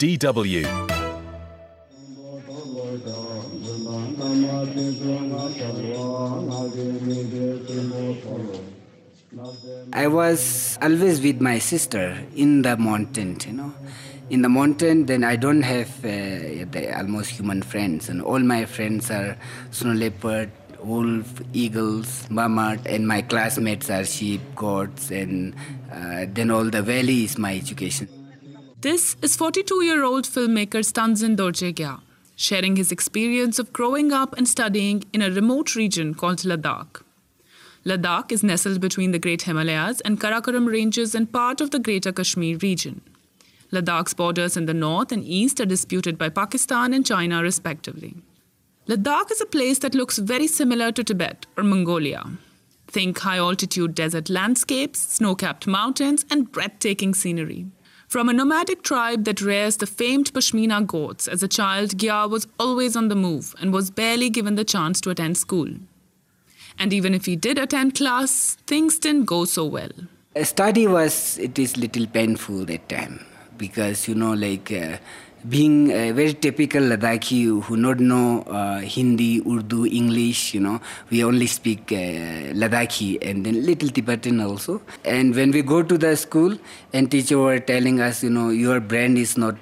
DW. I was always with my sister in the mountain. In the mountain, then I don't have the almost human friends, and all my friends are snow leopard, wolf, eagles, mammoth, and my classmates are sheep, goats, and then all the valley is my education. This is 42-year-old filmmaker Stanzen Dorje, sharing his experience of growing up and studying in a remote region called Ladakh. Ladakh is nestled between the Great Himalayas and Karakoram Ranges and part of the Greater Kashmir region. Ladakh's borders in the north and east are disputed by Pakistan and China respectively. Ladakh is a place that looks very similar to Tibet or Mongolia. Think high-altitude desert landscapes, snow-capped mountains, and breathtaking scenery. From a nomadic tribe that rears the famed Pashmina goats, as a child, Gya was always on the move and was barely given the chance to attend school. And even if he did attend class, things didn't go so well. Study it is little painful that time because, being a very typical Ladakhi who not know Hindi, Urdu, English, we only speak Ladakhi and then little Tibetan also. And when we go to the school and teacher were telling us, your brain is not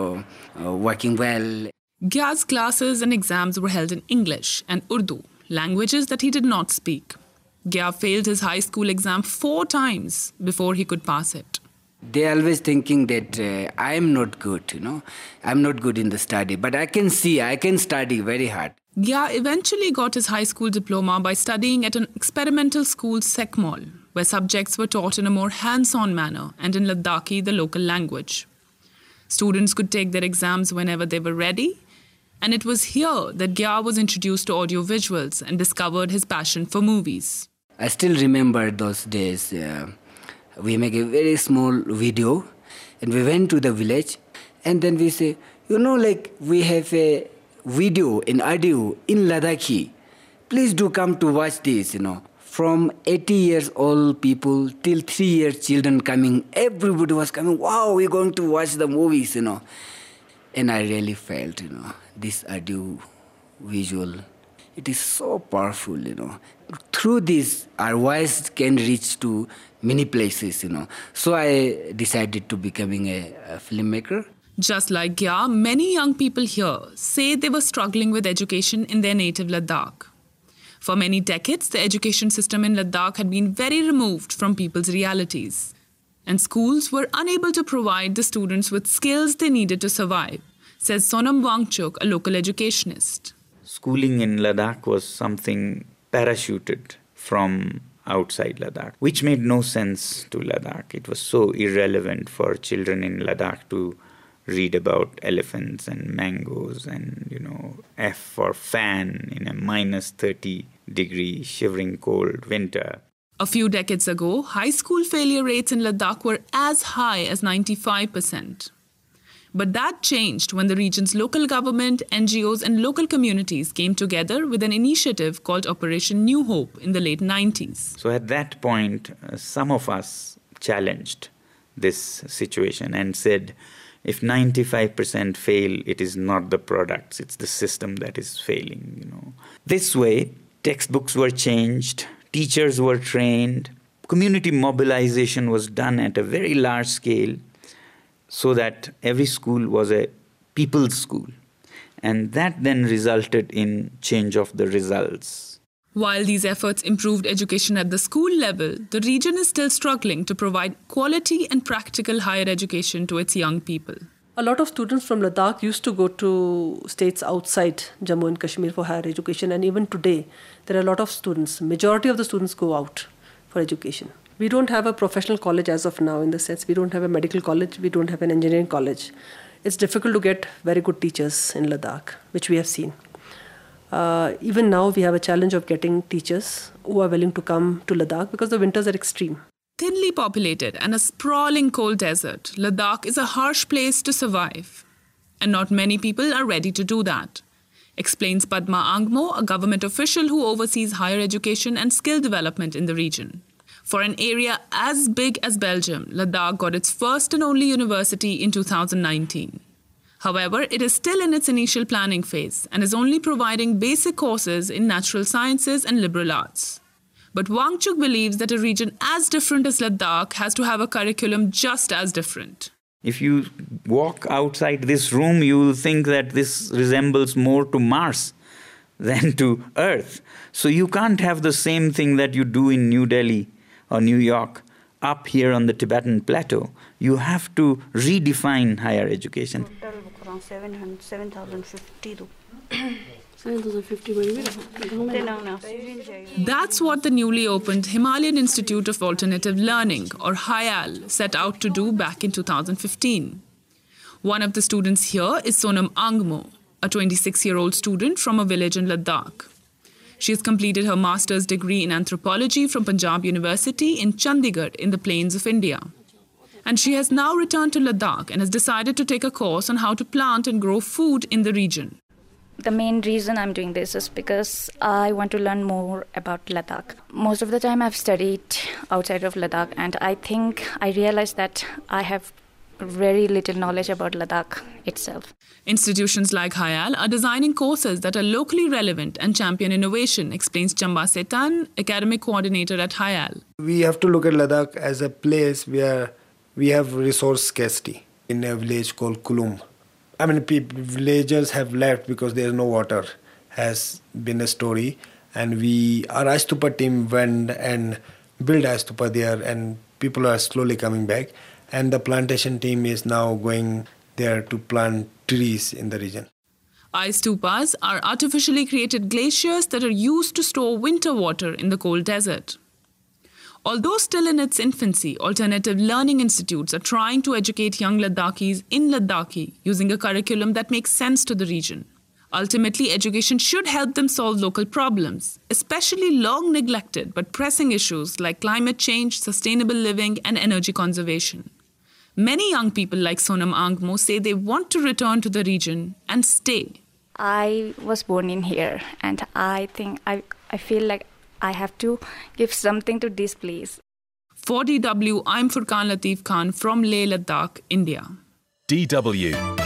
working well. Gya's classes and exams were held in English and Urdu, languages that he did not speak. Gya failed his high school exam 4 times before he could pass it. They're always thinking that I am not good, I'm not good in the study, but I can study very hard. Gya eventually got his high school diploma by studying at an experimental school, Sekmol, where subjects were taught in a more hands-on manner and in Ladakhi, the local language. Students could take their exams whenever they were ready, and it was here that Gya was introduced to audiovisuals and discovered his passion for movies. I still remember those days. We make a very small video and we went to the village and then we say, we have a video and audio in Ladakhi. Please do come to watch this, From 80 years old people till 3 years children coming, everybody was coming, wow, we're going to watch the movies, And I really felt, this audio visual, it is so powerful, Through this, our voice can reach to many places, So I decided to becoming a filmmaker. Just like Gya, many young people here say they were struggling with education in their native Ladakh. For many decades, the education system in Ladakh had been very removed from people's realities. And schools were unable to provide the students with skills they needed to survive, says Sonam Wangchuk, a local educationist. Schooling in Ladakh was something parachuted from outside Ladakh, which made no sense to Ladakh. It was so irrelevant for children in Ladakh to read about elephants and mangoes and, F for fan in a minus 30 degree shivering cold winter. A few decades ago, high school failure rates in Ladakh were as high as 95%. But that changed when the region's local government, NGOs and local communities came together with an initiative called Operation New Hope in the late 90s. So at that point, some of us challenged this situation and said, if 95% fail, it is not the products, it's the system that is failing. This way, textbooks were changed, teachers were trained, community mobilization was done at a very large scale, so that every school was a people's school. And that then resulted in change of the results. While these efforts improved education at the school level, the region is still struggling to provide quality and practical higher education to its young people. A lot of students from Ladakh used to go to states outside Jammu and Kashmir for higher education. And even today, there are a lot of students. Majority of the students go out for education. We don't have a professional college as of now, in the sense we don't have a medical college, we don't have an engineering college. It's difficult to get very good teachers in Ladakh, which we have seen. Even now, we have a challenge of getting teachers who are willing to come to Ladakh because the winters are extreme. Thinly populated and a sprawling cold desert, Ladakh is a harsh place to survive. And not many people are ready to do that, explains Padma Angmo, a government official who oversees higher education and skill development in the region. For an area as big as Belgium, Ladakh got its first and only university in 2019. However, it is still in its initial planning phase and is only providing basic courses in natural sciences and liberal arts. But Wangchuk believes that a region as different as Ladakh has to have a curriculum just as different. If you walk outside this room, you will think that this resembles more to Mars than to Earth. So you can't have the same thing that you do in New Delhi or New York up here on the Tibetan plateau. You have to redefine higher education. Total around 7,050. That's what the newly opened Himalayan Institute of Alternative Learning, or HIAL, set out to do back in 2015. One of the students here is Sonam Angmo, a 26-year-old student from a village in Ladakh. She has completed her master's degree in anthropology from Punjab University in Chandigarh in the plains of India. And she has now returned to Ladakh and has decided to take a course on how to plant and grow food in the region. The main reason I'm doing this is because I want to learn more about Ladakh. Most of the time I've studied outside of Ladakh, and I think I realized that I have very little knowledge about Ladakh itself. Institutions like HIAL are designing courses that are locally relevant and champion innovation, explains Chamba Setan, academic coordinator at HIAL. We have to look at Ladakh as a place where we have resource scarcity in a village called Kulum. I mean, villagers have left because there is no water, has been a story. And our Astupa team went and built Astupa there, and people are slowly coming back. And the plantation team is now going there to plant trees in the region. Ice stupas are artificially created glaciers that are used to store winter water in the cold desert. Although still in its infancy, alternative learning institutes are trying to educate young Ladakhis in Ladakhi using a curriculum that makes sense to the region. Ultimately, education should help them solve local problems, especially long neglected but pressing issues like climate change, sustainable living, and energy conservation. Many young people like Sonam Angmo say they want to return to the region and stay. I was born in here, and I think I feel like I have to give something to this place. For DW, I'm Furqan Latif Khan from Leh, Ladakh, India. DW